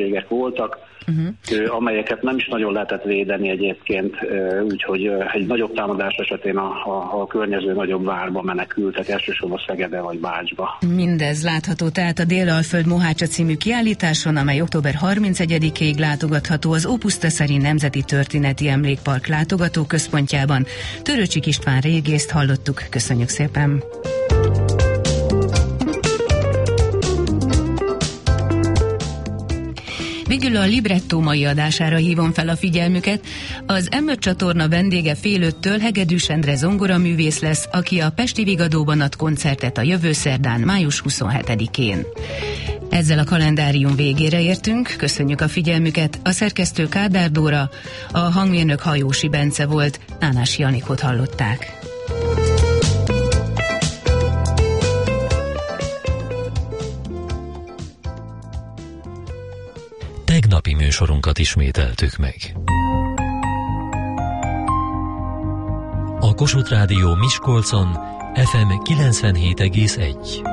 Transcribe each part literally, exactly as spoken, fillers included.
lehetőségek voltak, uh-huh. amelyeket nem is nagyon lehetett védeni egyébként, úgyhogy egy nagyobb támadás esetén a, a, a környező nagyobb várba menekültek, elsősorban Szegedre vagy Bácsba. Mindez látható tehát a Délalföld Mohácsa című kiállításon, amely október harmincegyedikéig látogatható az Opus Teszery Nemzeti Történeti Emlékpark látogatóközpontjában. Törőcsik István régészt hallottuk, köszönjük szépen! Végül a Libretto mai adására hívom fel a figyelmüket. Az em öt csatorna vendége fél öttől Hegedűs Endre zongoraművész lesz, aki a Pesti Vigadóban ad koncertet a jövő szerdán, május huszonhetedikén. Ezzel a kalendárium végére értünk, köszönjük a figyelmüket. A szerkesztő Kádár Dóra, a hangmérnök Hajósi Bence volt, Nánási Anikót hallották. Tegnapi műsorunkat ismételtük meg. A Kossuth Rádió Miskolcon ef em kilencvenhét egész egy.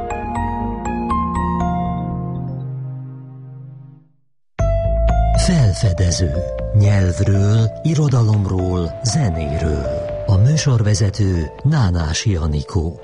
Felfedező. Nyelvről, irodalomról, zenéről. A műsorvezető Nánási Anikó.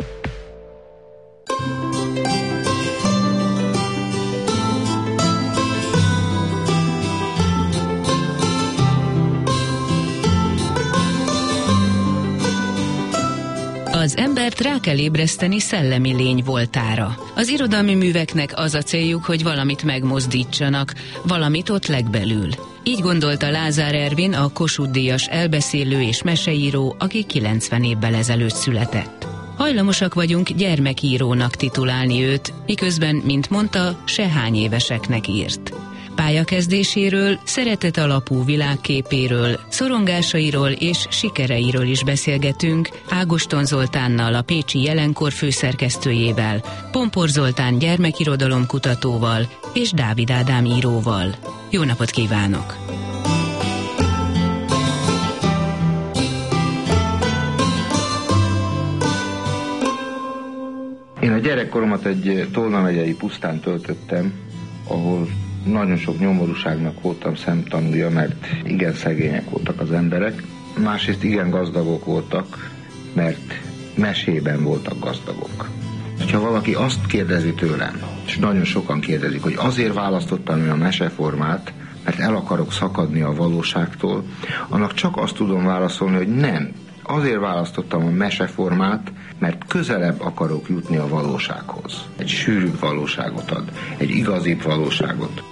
Az embert rá kell ébreszteni szellemi lény voltára. Az irodalmi műveknek az a céljuk, hogy valamit megmozdítsanak, valamit ott legbelül. Így gondolta Lázár Ervin, a Kossuth-díjas elbeszélő és meseíró, aki kilencven évvel ezelőtt született. Hajlamosak vagyunk gyermekírónak titulálni őt, miközben, mint mondta, sehány éveseknek írt. Pályakezdéséről, szeretet alapú világképéről, szorongásairól és sikereiről is beszélgetünk Ágoston Zoltánnal, a Pécsi Jelenkor főszerkesztőjével, Pompor Zoltán gyermekirodalomkutatóval és Dávid Ádám íróval. Jó napot kívánok! Én a gyerekkoromat egy Tolna megyei pusztán töltöttem, ahol nagyon sok nyomorúságnak voltam szemtanúja, mert igen szegények voltak az emberek, másrészt igen gazdagok voltak, mert mesében voltak gazdagok. Ha valaki azt kérdezi tőlem, és nagyon sokan kérdezik, hogy azért választottam a meseformát, mert el akarok szakadni a valóságtól, annak csak azt tudom válaszolni, hogy nem. Azért választottam a meseformát, mert közelebb akarok jutni a valósághoz. Egy sűrűbb valóságot ad, egy igazibb valóságot.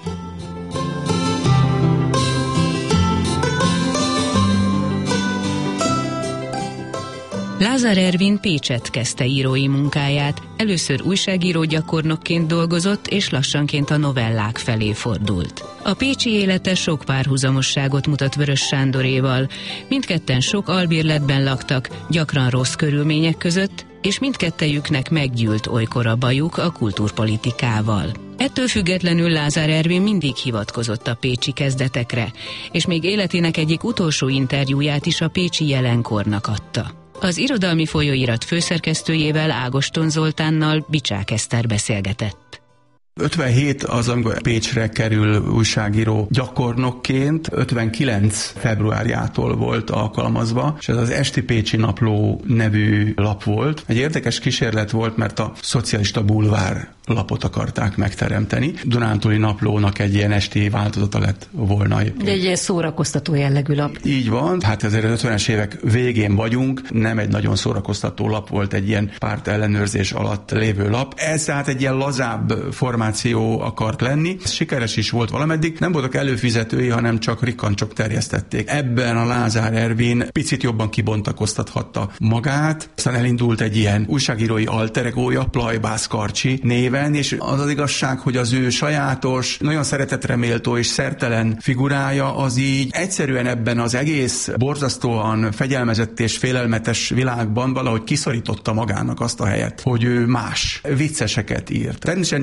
Lázár Ervin Pécsett kezdte írói munkáját, először újságíró gyakornokként dolgozott, és lassanként a novellák felé fordult. A pécsi élete sok párhuzamosságot mutat Vörös Sándoréval, mindketten sok albérletben laktak, gyakran rossz körülmények között, és mindkettejüknek meggyűlt olykor a bajuk a kultúrpolitikával. Ettől függetlenül Lázár Ervin mindig hivatkozott a pécsi kezdetekre, és még életének egyik utolsó interjúját is a Pécsi Jelenkornak adta. Az irodalmi folyóirat főszerkesztőjével, Ágoston Zoltánnal Bicsák Eszter beszélgetett. ötvenhét az, amikor Pécsre kerül újságíró gyakornokként, ötvenkilenc februárjától volt alkalmazva, és ez az Esti Pécsi Napló nevű lap volt. Egy érdekes kísérlet volt, mert a szocialista bulvár lapot akarták megteremteni. Dunántúli Naplónak egy ilyen esti változata lett volna. De egy szórakoztató jellegű lap. Így van, hát ezért az ötvenes évek végén vagyunk, nem egy nagyon szórakoztató lap volt, egy ilyen párt ellenőrzés alatt lévő lap. Ez tehát egy ilyen lazább formáció akart lenni. Ez sikeres is volt valameddig, nem voltak előfizetői, hanem csak rikkancsok terjesztették. Ebben a Lázár Ervin picit jobban kibontakoztathatta magát, aztán elindult egy ilyen újságírói alteregója, Plajbász Karcsi néven, és az az igazság, hogy az ő sajátos, nagyon szeretetreméltó és szertelen figurája az így egyszerűen ebben az egész borzasztóan fegyelmezett és félelmetes világban valahogy kiszorította magának azt a helyet, hogy ő más vicceseket írt. Természetesen írt nagyon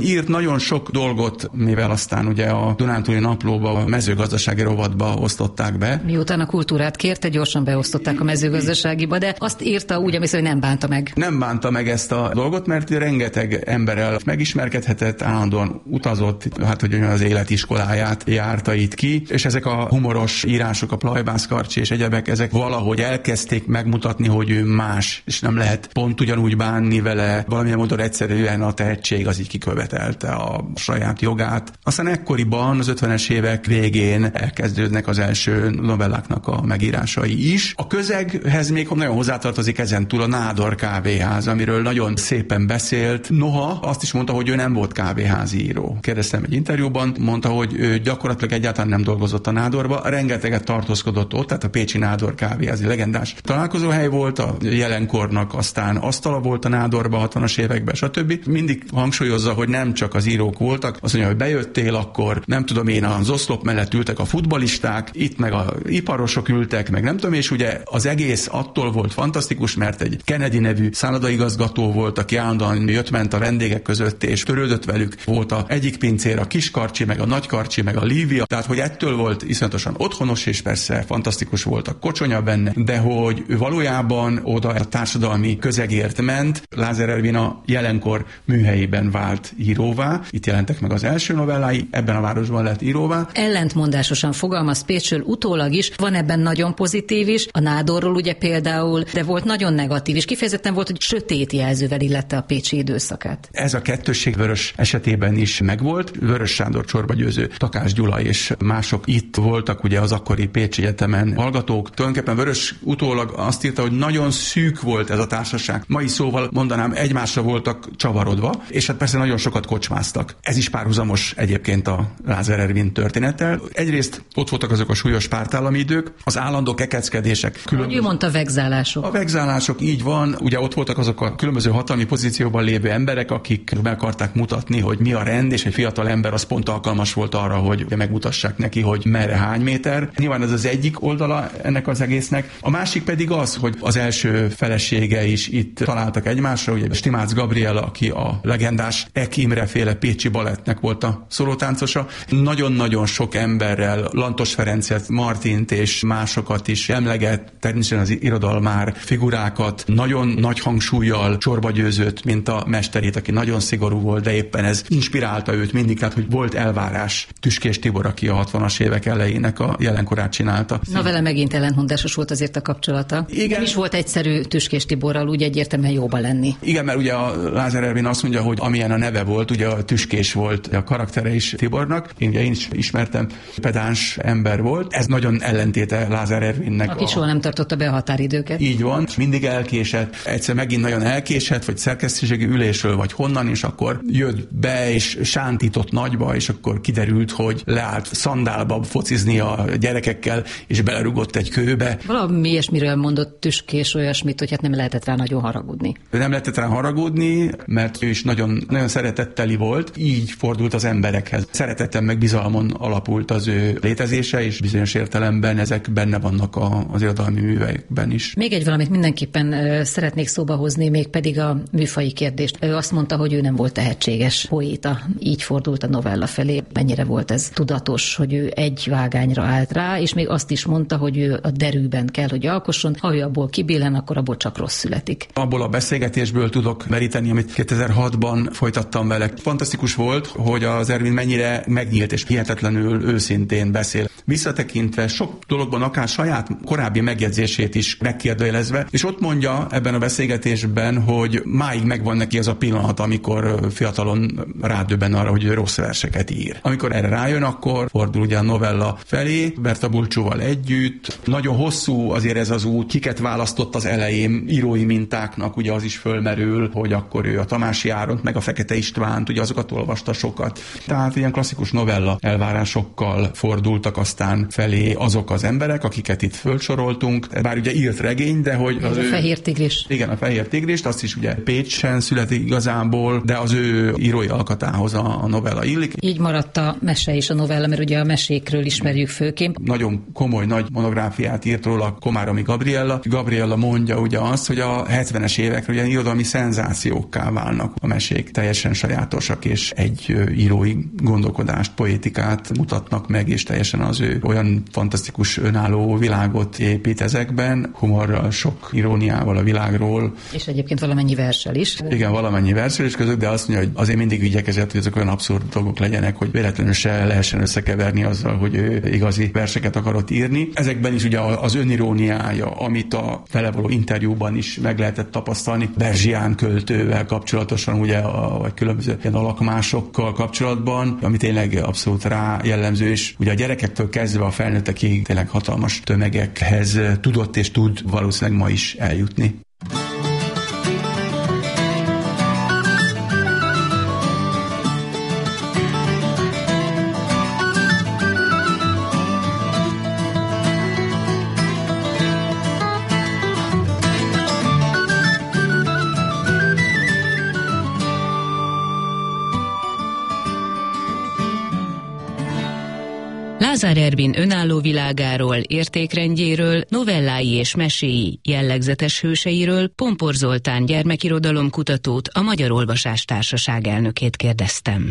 nagyon sok dolgot, mivel aztán ugye a Dunántúli Naplóba, a mezőgazdasági rovatba osztották be. Miután a kultúrát kérte, gyorsan beosztották a mezőgazdaságiba, de azt írta úgy, hogy nem bánta meg. Nem bánta meg ezt a dolgot, mert rengeteg emberrel megismerkedhetett, állandóan utazott, hát hogy az életiskoláját járta itt ki, és ezek a humoros írások, a Plajbász Karcsi és egyebek, ezek valahogy elkezdték megmutatni, hogy ő más, és nem lehet pont ugyanúgy bánni vele, valamilyen módon egyszerűen a tehetség az így kikövetelte a saját jogát. Aztán ekkoriban, az ötvenes évek végén elkezdődnek az első novelláknak a megírásai is. A közeghez még nagyon hozzátartozik ezen túl a Nádor kávéház, amiről nagyon szépen beszélt. Noha azt is mondta, hogy ő nem volt kávéházi író. Kérdeztem egy interjúban, mondta, hogy ő gyakorlatilag egyáltalán nem dolgozott a Nádorba, rengeteget tartózkodott ott, tehát a pécsi Nádor kávéházi legendás találkozóhely volt, a jelenkornak aztán asztala volt a Nádorba hatvanas években, stb. Mindig hangsúlyozza, hogy nem csak az írók voltak, azt mondja, hogy bejöttél, akkor nem tudom én, az oszlop mellett ültek a futballisták, itt meg a iparosok ültek, meg nem tudom, és ugye az egész attól volt fantasztikus, mert egy Kennedy nevű szállodaigazgató volt, aki állandóan jött-ment a vendégek között, és törődött velük. Volt a egyik pincér, a Kiskarcsi, meg a Nagykarcsi, meg a Lívia, tehát hogy ettől volt iszonyatosan otthonos, és persze fantasztikus volt a kocsonya benne, de hogy valójában oda a társadalmi közegért ment. Lázár Ervin a jelenkor műhelyében vált íróvá. Itt jelentek meg az első novellái, ebben a városban lett íróvá. Ellentmondásosan fogalmaz Pécsről utólag is, van ebben nagyon pozitív is, a Nádorról ugye például, de volt nagyon negatív is. Kifejezetten volt, hogy sötét jelzővel illette a pécsi időszakát. Ez a kettősség Vörös esetében is megvolt. Vörös Sándor, Csorba Győző, Takás Gyula és mások itt voltak ugye az akkori Pécsi Egyetemen hallgatók. Tulajdonképpen Vörös utólag azt írta, hogy nagyon szűk volt ez a társaság. Mai szóval mondanám, egymásra voltak csavarodva, és hát persze nagyon sokat kocsmáztak. Ez is párhuzamos egyébként a Lázár Ervin történettel. Egyrészt ott voltak azok a súlyos pártállami idők, az állandó kekeckedések. Különböző... Ő mondta vegzálások. A vegzálások, így van. Ugye ott voltak azok a különböző hatalmi pozícióban lévő emberek, akik meg akarták mutatni, hogy mi a rend, és egy fiatal ember az pont alkalmas volt arra, hogy megmutassák neki, hogy merre hány méter. Nyilván ez az egyik oldala ennek az egésznek. A másik pedig az, hogy az első felesége is itt találtak egymásra, ugye Stimácz Gabriella, aki a legendás Ek Imre féle pécsi balettnek volt a szólótáncosa. Nagyon-nagyon sok emberrel, Lantos Ferencet, Martint és másokat is emleget, természetesen az irodalmár figurákat, nagyon nagy hangsúllyal Csorba Győzőt, mint a mesterét, aki nagyon szigorú volt, de éppen ez inspirálta őt mindig, tehát hogy volt elvárás. Tüskés Tibor, aki a hatvanas évek elejének a jelenkorát csinálta. Na vele megint ellentmondásos volt azért a kapcsolata. Igen. Nem is volt egyszerű Tüskés Tiborral úgy egyértelműen jóba lenni. Igen, mert ugye a Lázár Ervin azt mondja, hogy amilyen a neve volt, ugye a Tüskés volt a karaktere is Tibornak. Én ugye én is ismertem, pedáns ember volt. Ez nagyon ellentéte Lázár Ervinnek. Aki a... soha nem tartotta be a határidőket. Így van, mindig elkésett. Egyszer megint nagyon elkésett, vagy szerkesztőségi ülésről, vagy honnan, és akkor jött be, és sántított nagyba, és akkor kiderült, hogy leállt szandálba focizni a gyerekekkel, és belerugott egy kőbe. Valami ilyesmiről mondott Tüskés olyasmit, hogy hát nem lehetett rá nagyon haragudni. Nem lehetett rá haragudni, mert ő is nagyon, nagyon szeretetteli volt, így fordult az emberekhez. Szeretetten meg bizalmon alapult az ő létezése, és bizonyos értelemben ezek benne vannak a, az irodalmi művekben is. Még egy valamit mindenképpen uh, szeretnék szóba hozni, még pedig a műfaji kérdést. Ő azt mondta, hogy ő nem volt tehetséges poéta. Így fordult a novella felé. Mennyire volt ez tudatos, hogy ő egy vágányra állt rá, és még azt is mondta, hogy ő a derűben kell, hogy alkosson. Ha ő abból kibillen, akkor abból csak rossz születik. Abból a beszélgetésből tudok meríteni, amit kétezer-hatban folytattam vele. Fantasztikus volt, hogy az Ervin mennyire megnyílt és hihetetlenül őszintén beszél. Visszatekintve sok dologban akár saját korábbi megjegyzését is megkérdőjelezve, és ott mondja ebben a beszélgetésben, hogy máig megvan neki ez a pillanat, amikor fiatalon rádöbben arra, hogy ő rossz verseket ír. Amikor erre rájön, akkor fordul ugye a novella felé, Berta Bulcsúval együtt. Nagyon hosszú azért ez az út, kiket választott az elején írói mintáknak, ugye az is fölmerül, hogy akkor ő a Tamási Áront, meg a Fekete Istvánt, ugye azokat olvasta sokat. Tehát ilyen klasszikus novella elvárásokkal fordultak aztán oroszlán felé azok az emberek, akiket itt fölsoroltunk. Bár ugye írt regény, de hogy... Az a ő, Fehér tigris. Igen, a Fehér tigrist, azt is ugye Pécsen születik igazából, de az ő írói alkatához a, a novella illik. Így maradt a mese és a novella, mert ugye a mesékről ismerjük főként. Nagyon komoly, nagy monográfiát írt róla Komáromi Gabriella. Gabriella mondja ugye azt, hogy a hetvenes évekre ugye irodalmi szenzációkká válnak a mesék, teljesen sajátosak, és egy írói gondolkodást, poétikát mutatnak meg, és teljesen az ő olyan fantasztikus önálló világot épít ezekben, humorral, sok iróniával a világról. És egyébként valamennyi verssel is. Igen, valamennyi verssel is között, de azt mondja, hogy azért mindig igyekezett, hogy ezek olyan abszurd dolgok legyenek, hogy véletlenül se lehessen összekeverni azzal, hogy ő igazi verseket akarott írni. Ezekben is ugye az öniróniája, amit a vele való interjúban is meg lehetett tapasztalni, Berzsián költővel kapcsolatosan, ugye, a, vagy különböző ilyen alakmásokkal kapcsolatban, ami tényleg abszolút rá jellemző, és ugye a gyerekektől kezdve a felnőttekig tényleg hatalmas tömegekhez tudott és tud valószínűleg ma is eljutni. Lázár Ervin önálló világáról, értékrendjéről, novellái és meséi, jellegzetes hőseiről Pompor Zoltán gyermekirodalomkutatót, a Magyar Olvasás Társaság elnökét kérdeztem.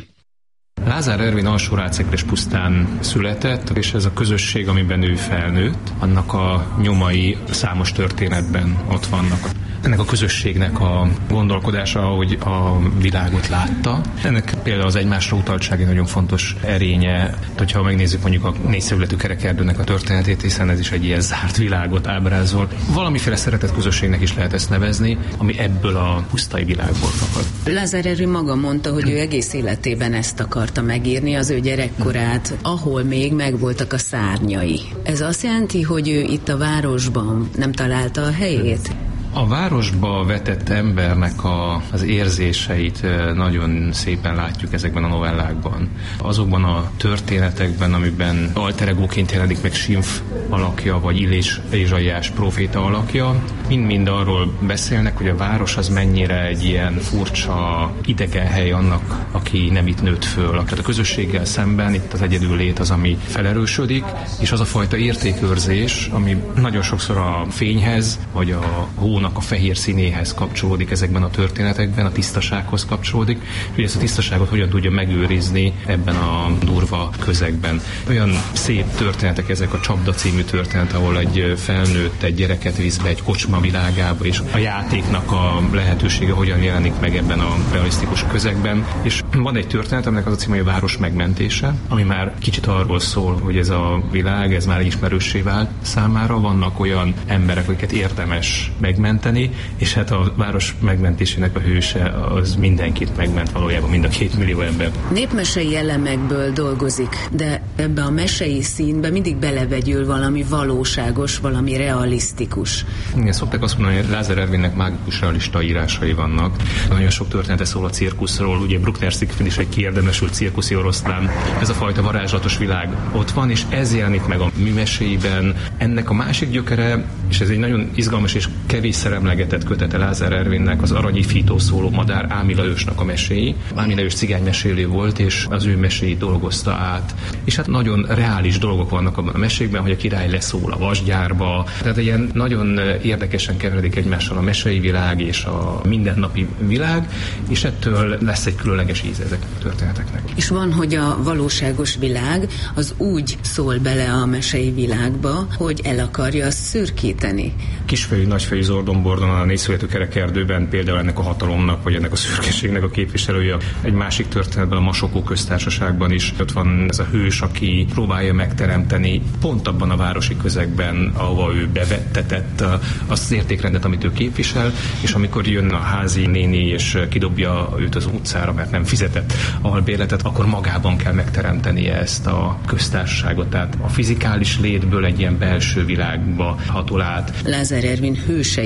Lázár Ervin Alsó-Rácekres pusztán született, és ez a közösség, amiben ő felnőtt, annak a nyomai számos történetben ott vannak. Ennek a közösségnek a gondolkodása, ahogy a világot látta. Ennek például az egymásra utaltság egy nagyon fontos erénye, hogyha megnézzük mondjuk a négyszögletű kerekerdőnek a történetét, hiszen ez is egy ilyen zárt világot ábrázol. Valamiféle szeretett közösségnek is lehet ezt nevezni, ami ebből a pusztai világból fakad. Lázár Ervin maga mondta, hogy ő egész életében ezt akarta megírni, az ő gyerekkorát, ahol még megvoltak a szárnyai. Ez azt jelenti, hogy ő itt a városban nem találta a helyét? A városba vetett embernek a, az érzéseit nagyon szépen látjuk ezekben a novellákban. Azokban a történetekben, amiben alter egóként jelenik meg Sinf alakja, vagy Illés Ézsaiás próféta alakja, mind-mind arról beszélnek, hogy a város az mennyire egy ilyen furcsa idegen hely annak, aki nem itt nőtt föl. Tehát a közösséggel szemben itt az egyedül lét az, ami felerősödik, és az a fajta értékőrzés, ami nagyon sokszor a fényhez, vagy a hónak a fehér színéhez kapcsolódik ezekben a történetekben, a tisztasághoz kapcsolódik, hogy ezt a tisztaságot hogyan tudja megőrizni ebben a durva közegben. Olyan szép történetek ezek, a Csapda című történet, ahol egy felnőtt egy gyereket visz be egy kocsma világába, és a játéknak a lehetősége hogyan jelenik meg ebben a realisztikus közegben. És van egy történet, aminek az a címe, hogy a város megmentése, ami már kicsit arról szól, hogy ez a világ, ez már ismerőssé vált számára. Vannak olyan emberek, akiket érdemes megmenteni, és hát a város megmentésének a hőse az mindenkit megment, valójában mind a két millió ember. Népmesei elemekből dolgozik, de ebbe a mesei színbe mindig belevegyül valami valóságos, valami realisztikus. Igen, szokták azt mondani, hogy Lázár Ervinnek mágikus realista írásai vannak. Nagyon sok története szól a cirkuszról, ugye Bruckner Siegfried is egy kiérdemesült cirkuszi oroszlán. Ez a fajta varázslatos világ ott van, és ez jelenik meg a műmeséiben. Ennek a másik gyökere, és ez egy nagyon izgalmas és kevés szeremlegetett kötete Lázár Ervinnek, az Aranyi Fító szóló madár Ámila ősnek a meséi. Ámila ős cigánymesélő volt, és az ő meséit dolgozta át. És hát nagyon reális dolgok vannak abban a mesékben, hogy a király leszól a vasgyárba. Tehát ilyen nagyon érdekesen keveredik egymással a mesei világ és a mindennapi világ, és ettől lesz egy különleges íze ezeknek a történeteknek. És van, hogy a valóságos világ az úgy szól bele a mesei világba, hogy el akarja szürkíteni. Kisfejű, nagyfejű Zordon-Bordon a négyszögletű kerekerdőben például ennek a hatalomnak, vagy ennek a szürkeségnek a képviselője. Egy másik történetben, a Masokó köztársaságban is ott van ez a hős, aki próbálja megteremteni pont abban a városi közegben, ahova ő bevettetett azt az értékrendet, amit ő képvisel, és amikor jön a házi néni és kidobja őt az utcára, mert nem fizetett albérletet, akkor magában kell megteremtenie ezt a köztársaságot. Tehát a fizikális létből egy ilyen belső világba hatol át. Lázár Ervin hősei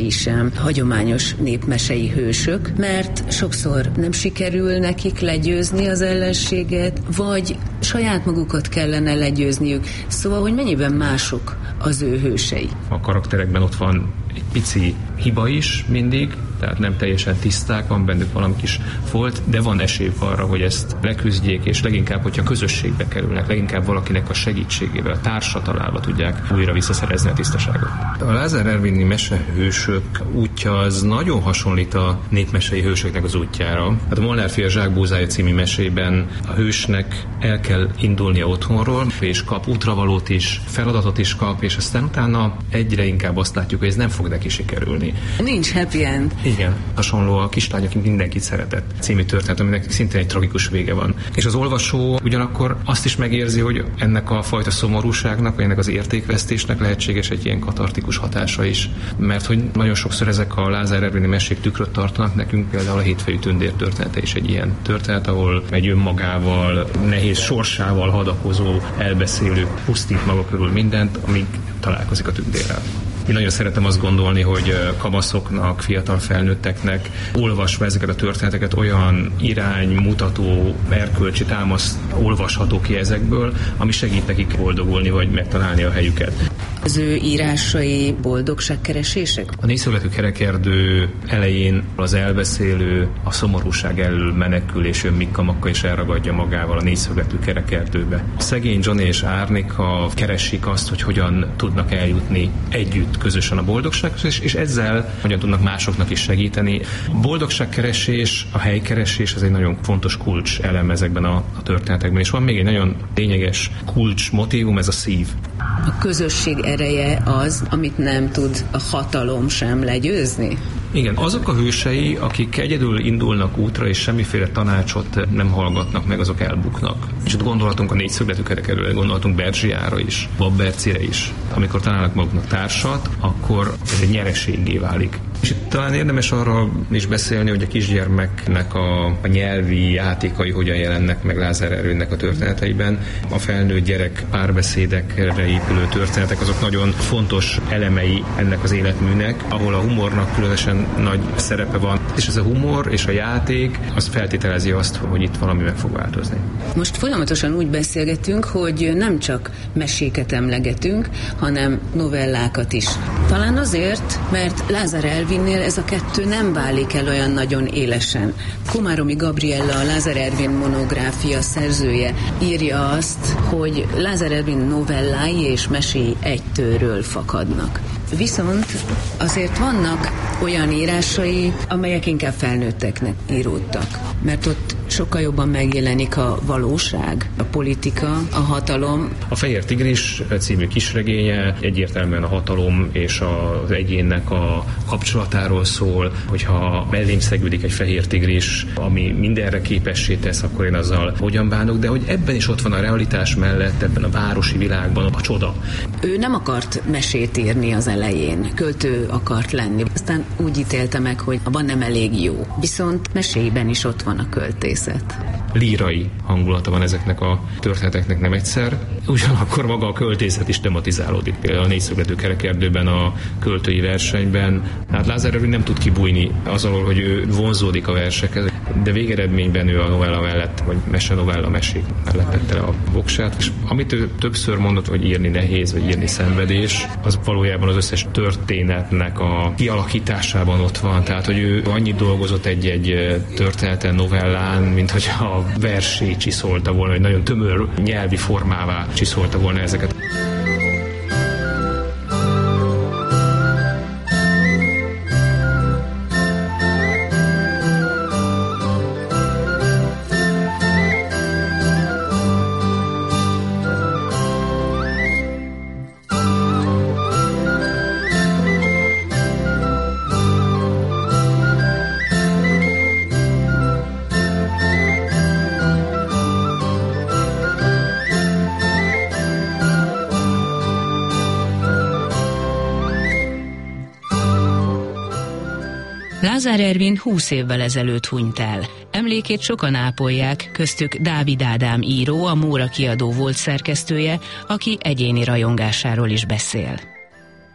sem hagyományos népmesei hősök, mert sokszor nem sikerül nekik legyőzni az ellenséget, vagy saját magukat kellene legyőzniük. Szóval, hogy mennyiben mások az ő hősei. A karakterekben ott van egy pici hiba is mindig, tehát nem teljesen tiszták, van bennük valami kis folt, de van esély arra, hogy ezt leküzdjék, és leginkább, hogyha közösségbe kerülnek, leginkább valakinek a segítségével, a társa találva tudják újra visszaszerezni a tisztaságot. A Lázár Ervini mesehősök útja az nagyon hasonlít a népmesei hősöknek az útjára. Hát a Molnár fia Zsákbúzája című mesében a hősnek el kell indulnia otthonról, és kap útravalót is, feladatot is kap, és aztán utána egyre inkább azt látjuk, hogy ez nem fog neki sikerülni. Nincs happy end. Igen, hasonló a Kislány, aki mindenkit szeretett című történet, aminek szintén egy tragikus vége van. És az olvasó ugyanakkor azt is megérzi, hogy ennek a fajta szomorúságnak, vagy ennek az értékvesztésnek lehetséges egy ilyen katartikus hatása is. Mert hogy nagyon sokszor ezek a Lázár Ervini mesék tükröt tartanak nekünk, például a Hétfejű tündér története is egy ilyen történet, ahol egy önmagával, nehéz sorsával hadakozó elbeszélő pusztít maga körül mindent, amíg találkozik a tündérrel. Én nagyon szeretem azt gondolni, hogy kamaszoknak, fiatal felnőtteknek olvasva ezeket a történeteket olyan iránymutató, erkölcsi támasz olvasható ki ezekből, ami segít nekik boldogulni, vagy megtalálni a helyüket. Az ő írásai boldogságkeresések? A Négyszögletű kerekerdő elején az elbeszélő a szomorúság elől menekül, és jön Mikka Makka, és elragadja magával a Négyszögletű kerekerdőbe. Szegény Johnny és Árnika keresik azt, hogy hogyan tudnak eljutni együtt közösen a boldogsághoz, és, és ezzel hogyan tudnak másoknak is segíteni. A boldogságkeresés, a helykeresés az egy nagyon fontos kulcs elem ezekben a, a történetekben, és van még egy nagyon lényeges kulcs motívum, ez a szív. A közösség ereje az, amit nem tud a hatalom sem legyőzni? Igen, azok a hősei, akik egyedül indulnak útra, és semmiféle tanácsot nem hallgatnak meg, azok elbuknak. És ott gondolhatunk a Négyszögletű kerekerdőre, gondolhatunk Berzsiára is, Babbercire is. Amikor találnak maguknak társat, akkor ez egy nyereséggé válik. És itt talán érdemes arra is beszélni, hogy a kisgyermeknek a, a nyelvi játékai hogyan jelennek meg Lázár Ervinnek a történeteiben. A felnőtt gyerek párbeszédekre épülő történetek, azok nagyon fontos elemei ennek az életműnek, ahol a humornak különösen nagy szerepe van. És ez a humor és a játék, az feltételezi azt, hogy itt valami meg fog változni. Most folyamatosan úgy beszélgetünk, hogy nem csak meséket emlegetünk, hanem novellákat is. Talán azért, mert Lázár Ervinnél ez a kettő nem válik el olyan nagyon élesen. Komáromi Gabriella, a Lázár Ervin monográfia szerzője írja azt, hogy Lázár Ervin novellái és meséi egy tőről fakadnak. Viszont azért vannak olyan írásai, amelyek inkább felnőtteknek íródtak, mert ott sokkal jobban megjelenik a valóság, a politika, a hatalom. A Fehér tigris című kisregénye egyértelműen a hatalom és az egyénnek a kapcsolatáról szól, hogyha mellém szegődik egy fehér tigris, ami mindenre képessé tesz, akkor én azzal hogyan bánok, de hogy ebben is ott van a realitás mellett, ebben a városi világban a csoda. Ő nem akart mesét írni az elején, költő akart lenni. Aztán úgy ítélte meg, hogy abban nem elég jó. Viszont meséiben is ott van a költészet. Lírai hangulata van ezeknek a történeteknek nem egyszer. Ugyanakkor maga a költészet is tematizálódik. Például a Négyszögletű kerekerdőben, a költői versenyben. Hát Lázár Ervin nem tud kibújni azon, hogy ő vonzódik a versekhez, de végeredményben ő a novella mellett, vagy mese novella mesék mellett tette le a voksát. És amit ő többször mondott, hogy írni nehéz, vagy írni szenvedés, az valójában az összes történetnek a kialakításában ott van. Tehát, hogy ő annyit dolgozott egy-egy történeten, novellán, mint hogy a versé csiszolta volna, hogy nagyon tömör nyelvi formává csiszolta volna ezeket. Lázár Ervin húsz évvel ezelőtt hunyt el. Emlékét sokan ápolják, köztük Dávid Ádám író, a Móra kiadó volt szerkesztője, aki egyéni rajongásáról is beszél.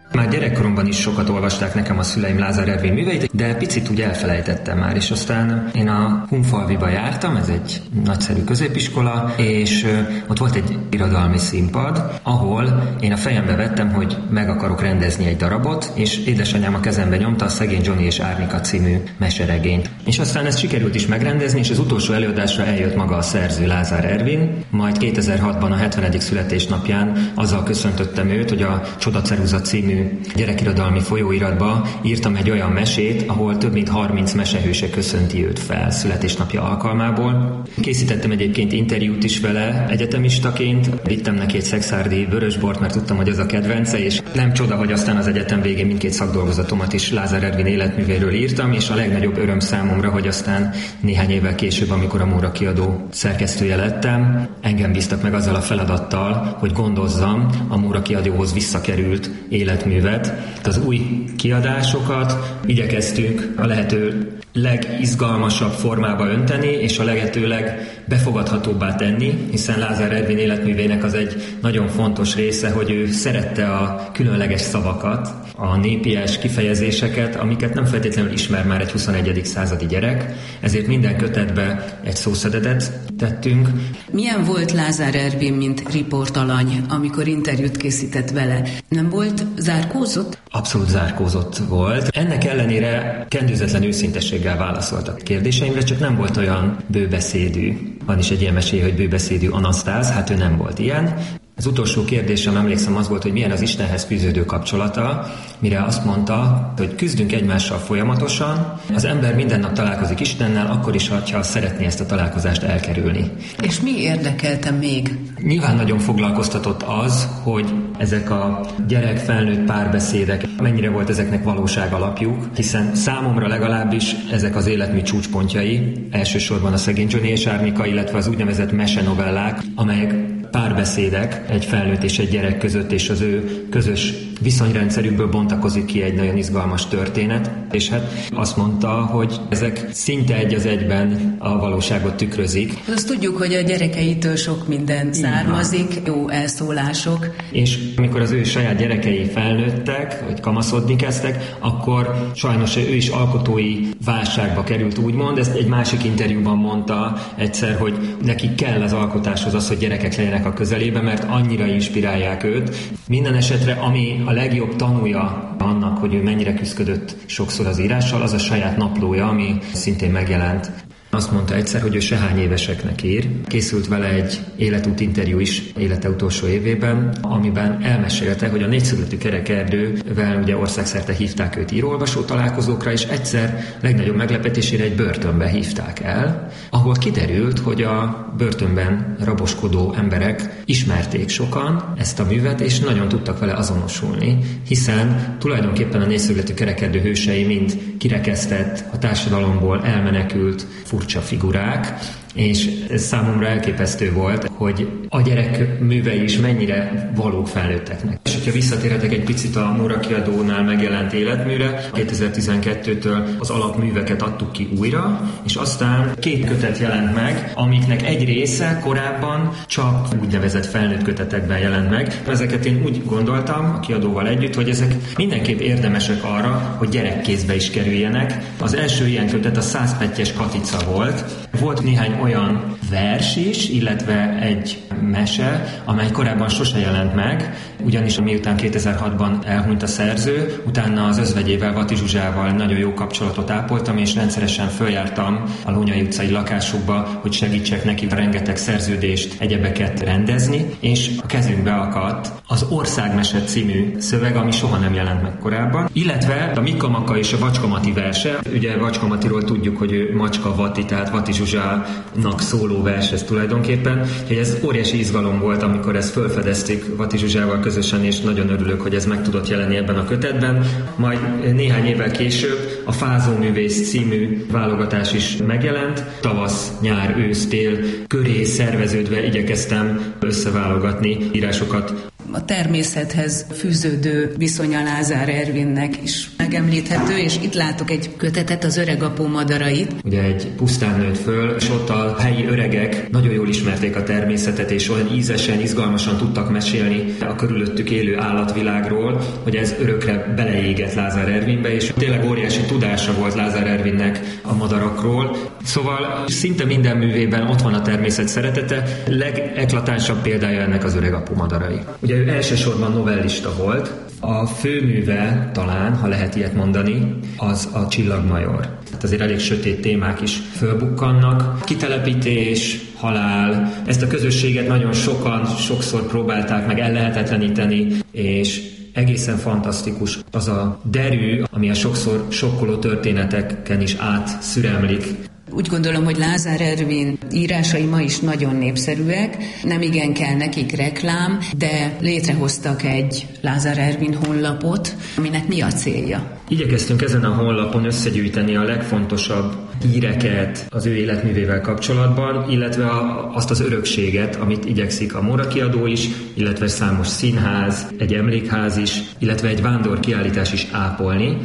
Már gyerekkoromban is sokat olvasták nekem a szüleim Lázár Ervin műveit, de picit úgy elfelejtettem már, és aztán én a Hunfalviba jártam, ez egy nagyszerű középiskola, és ott volt egy irodalmi színpad, ahol én a fejembe vettem, hogy meg akarok rendezni egy darabot, és édesanyám a kezembe nyomta a Szegény Johnny és Árnika című meseregényt. És aztán ezt sikerült is megrendezni, és az utolsó előadásra eljött maga a szerző, Lázár Ervin, majd kétezer-hatban a hetvenedik születésnapján azzal köszöntöttem őt, hogy a Csodaceruza című gyerekirodalmi folyóiratba írtam egy olyan mesét, ahol több mint harminc mesehőse köszönti őt fel születésnapja alkalmából. Készítettem egyébként interjút is vele egyetemistaként, vittem neki egy szexárdi vörösbort, mert tudtam, hogy az a kedvence, és nem csoda, hogy aztán az egyetem végén mindkét szakdolgozatomat is Lázár Ervin életművéről írtam, és a legnagyobb öröm számomra, hogy aztán néhány évvel később, amikor a Móra Kiadó szerkesztője lettem, engem bíztak meg azzal a feladattal, hogy gondozzam a Móra Kiadóhoz visszakerült életművet. Az új kiadásokat igyekeztünk a lehető legizgalmasabb formába önteni, és a lehető legbefogadhatóbbá tenni, hiszen Lázár Ervin életművének az egy nagyon fontos része, hogy ő szerette a különleges szavakat, a népies kifejezéseket, amiket nem feltétlenül ismer már egy huszonegyedik századi gyerek, ezért minden kötetbe egy szószedetet tettünk. Milyen volt Lázár Ervin, mint riportalany, amikor interjút készített vele? Nem volt zárkózott? Abszolút zárkózott volt. Ennek ellenére kendőzetlen őszintességgel válaszolt a kérdéseimre, csak nem volt olyan bőbeszédű. Van is egy ilyen meséje, hogy bőbeszédű Anasztáz, hát ő nem volt ilyen. Az utolsó kérdésem, emlékszem, az volt, hogy milyen az Istenhez fűződő kapcsolata, mire azt mondta, hogy küzdünk egymással folyamatosan, az ember minden nap találkozik Istennel, akkor is, ha szeretné ezt a találkozást elkerülni. És mi érdekelte még? Nyilván nagyon foglalkoztatott az, hogy ezek a gyerek-felnőtt párbeszédek, mennyire volt ezeknek valóság alapjuk, hiszen számomra legalábbis ezek az életmű csúcspontjai, elsősorban a Szegény Johnny és Árnika, illetve az úgynevezett mesenovellák, amelyek párbeszédek egy felnőtt és egy gyerek között, és az ő közös viszonyrendszerükből bontakozik ki egy nagyon izgalmas történet, és hát azt mondta, hogy ezek szinte egy az egyben a valóságot tükrözik. Azt tudjuk, hogy a gyerekeitől sok minden származik, jó elszólások. És amikor az ő saját gyerekei felnőttek, vagy kamaszodni kezdtek, akkor sajnos ő is alkotói válságba került, úgymond. Ezt egy másik interjúban mondta egyszer, hogy neki kell az alkotáshoz az, hogy gyerekek legyenek a közelébe, mert annyira inspirálják őt. Minden esetre, ami a legjobb tanúja annak, hogy ő mennyire küzdött sokszor az írással, az a saját naplója, ami szintén megjelent. Azt mondta egyszer, hogy ő sehány éveseknek ír. Készült vele egy életút interjú is élete utolsó évében, amiben elmesélte, hogy a Négyszögletű Kerekerdővel ugye országszerte hívták őt író-olvasó találkozókra, és egyszer legnagyobb meglepetésére egy börtönbe hívták el, ahol kiderült, hogy a börtönben raboskodó emberek ismerték sokan ezt a művet, és nagyon tudtak vele azonosulni, hiszen tulajdonképpen a Négyszögletű Kerekerdő hősei mind kirekesztett, a társadalomból elmenekült, furcsa figurák, és ez számomra elképesztő volt, hogy a gyerek művei is mennyire valók felnőtteknek. És hogyha visszatérhetek egy picit a Móra Kiadónál megjelent életműre, kétezer-tizenkettőtől az alapműveket adtuk ki újra, és aztán két kötet jelent meg, amiknek egy része korábban csak úgynevezett felnőtt kötetekben jelent meg. Ezeket én úgy gondoltam a kiadóval együtt, hogy ezek mindenképp érdemesek arra, hogy gyerekkézbe is kerüljenek. Az első ilyen kötet a Százpettyes Katica volt. Volt néhány olyan vers is, illetve egy mese, amely korábban sose jelent meg, ugyanis miután kétezer-hatban elhunyt a szerző, utána az özvegyével, Vati Zsuzsával nagyon jó kapcsolatot ápoltam, és rendszeresen följártam a Lónyai utcai lakásukba, hogy segítsek neki rengeteg szerződést, egyebeket rendezni, és a kezünkbe akadt az Országmese című szöveg, ami soha nem jelent meg korábban, illetve a Mika Maka és a Vacska Mati verse. Ugye Vacska Matiról tudjuk, hogy ő Macska Vati, tehát Vati Zsuzsának szóló vers ez tulajdonképpen. Hogy ez óriási izgalom volt, amikor ezt felfedezték Vati Zsuzsával közösen, és nagyon örülök, hogy ez meg tudott jelenni ebben a kötetben. Majd néhány évvel később a Fázóművész című válogatás is megjelent. Tavasz, nyár, ősz, tél köré szerveződve igyekeztem összeválogatni írásokat. A természethez fűződő viszonya Lázár Ervinnek is megemlíthető, és itt látok egy kötetet, az Öregapó madarait. Ugye egy pusztán nőtt föl, és ott a helyi öregek nagyon jól ismerték a természetet, és olyan ízesen, izgalmasan tudtak mesélni a körülöttük élő állatvilágról, hogy ez örökre beleégett Lázár Ervinbe, és tényleg óriási tudása volt Lázár Ervinnek a madarakról. Szóval szinte minden művében ott van a természet szeretete, legeklatánsabb példája ennek az Öregapó madarai. Ugye ő elsősorban novellista volt, a főműve talán, ha lehet ilyet mondani, az a Csillagmajor. Hát azért elég sötét témák is fölbukkannak. Kitelepítés, halál, ezt a közösséget nagyon sokan, sokszor próbálták meg ellehetetleníteni, és egészen fantasztikus az a derű, ami a sokszor sokkoló történeteken is átszüremlik. Úgy gondolom, hogy Lázár Ervin írásai ma is nagyon népszerűek, nem igen kell nekik reklám, de létrehoztak egy Lázár Ervin honlapot, aminek mi a célja? Igyekeztünk ezen a honlapon összegyűjteni a legfontosabb híreket az ő életművével kapcsolatban, illetve a, azt az örökséget, amit igyekszik a Móra kiadó is, illetve számos színház, egy emlékház is, illetve egy vándorkiállítás is ápolni.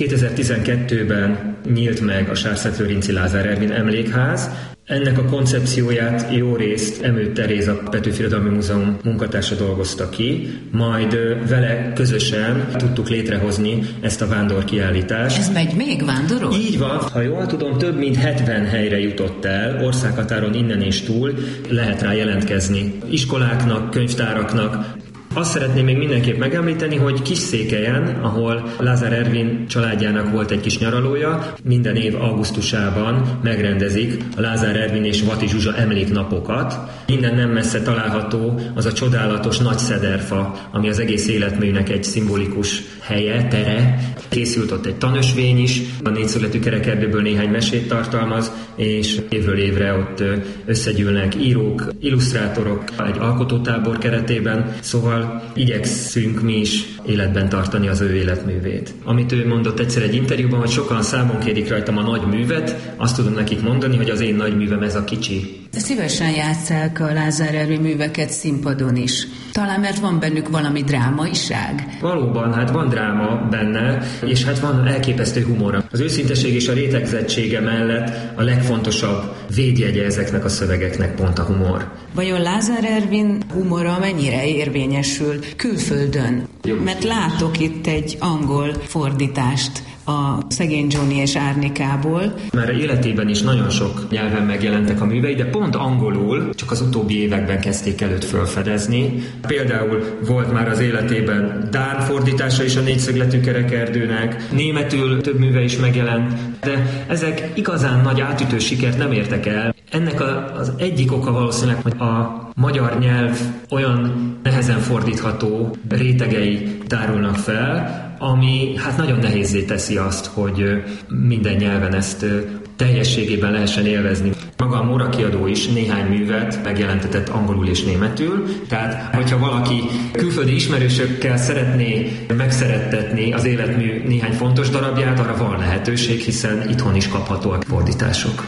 kétezer-tizenkettőben nyílt meg a Sársett-Lőrinci Lázár Ervin emlékház. Ennek a koncepcióját jó részt Emőt Teréz, a Petőfi Irodalmi Múzeum munkatársa dolgozta ki, majd vele közösen tudtuk létrehozni ezt a vándorkiállítást. Ez megy még, vándorol? Így van. Ha jól tudom, több mint hetven helyre jutott el, országhatáron innen és túl, lehet rá jelentkezni iskoláknak, könyvtáraknak. Azt szeretném még mindenképp megemlíteni, hogy Kisszékelyen, ahol Lázár Ervin családjának volt egy kis nyaralója, minden év augusztusában megrendezik a Lázár Ervin és Vati Zsuzsa emléknapokat. Innen nem messze található az a csodálatos nagy szederfa, ami az egész életműnek egy szimbolikus helye, tere. Készült ott egy tanösvény is, a négyszögletű kerekerdőből néhány mesét tartalmaz, és évről évre ott összegyűlnek írók, illusztrátorok egy alkotótábor keretében, szóval igyekszünk mi is életben tartani az ő életművét. Amit ő mondott egyszer egy interjúban, hogy sokan számon kérik rajtam a nagy művet, azt tudom nekik mondani, hogy az én nagy művem ez a kicsi. De szívesen játsszák a Lázár Ervin műveket színpadon is. Talán mert van bennük valami drámaiság? Valóban, hát van dráma benne, és hát van elképesztő humora. Az őszinteség és a rétegzettsége mellett a legfontosabb védjegye ezeknek a szövegeknek pont a humor. Vajon Lázár Ervin humora mennyire érvényesül külföldön? Mert látok itt egy angol fordítást a Szegény Johnny és Árnikából. Már életében is nagyon sok nyelven megjelentek a művei, de pont angolul csak az utóbbi években kezdték előtt felfedezni. Például volt már az életében dán fordítása is a négyszögletű kerekerdőnek, németül több műve is megjelent, de ezek igazán nagy átütő sikert nem értek el. Ennek a, az egyik oka valószínűleg, hogy a magyar nyelv olyan nehezen fordítható rétegei tárulnak fel, ami hát nagyon nehézzé teszi azt, hogy minden nyelven ezt teljességében lehessen élvezni. Maga a Móra kiadó is néhány művet megjelentetett angolul és németül, tehát hogyha valaki külföldi ismerősökkel szeretné megszerettetni az életmű néhány fontos darabját, arra van lehetőség, hiszen itthon is kaphatóak fordítások.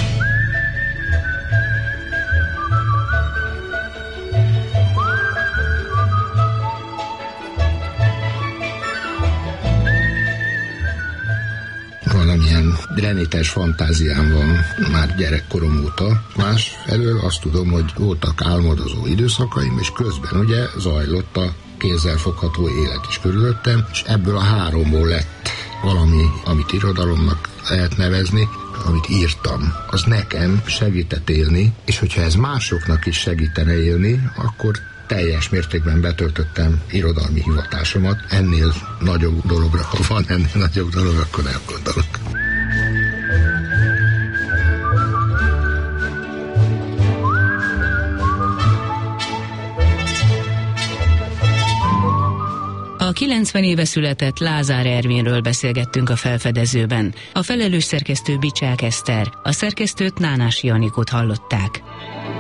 Valamilyen grenites fantáziám van már gyerekkorom óta. Másfelől azt tudom, hogy voltak álmodozó időszakaim, és közben ugye zajlott a kézzelfogható élet is körülöttem, és ebből a háromból lett valami, amit irodalomnak lehet nevezni, amit írtam. Az nekem segített élni, és hogyha ez másoknak is segítene élni, akkor teljes mértékben betöltöttem irodalmi hivatásomat. Ennél nagyobb dologra, ha van ennél nagyobb dolog, akkor nem gondolok. A kilencven éve született Lázár Ervinről beszélgettünk a felfedezőben. A felelős szerkesztő Bicsák Eszter, a szerkesztőt Nánási Anikót hallották.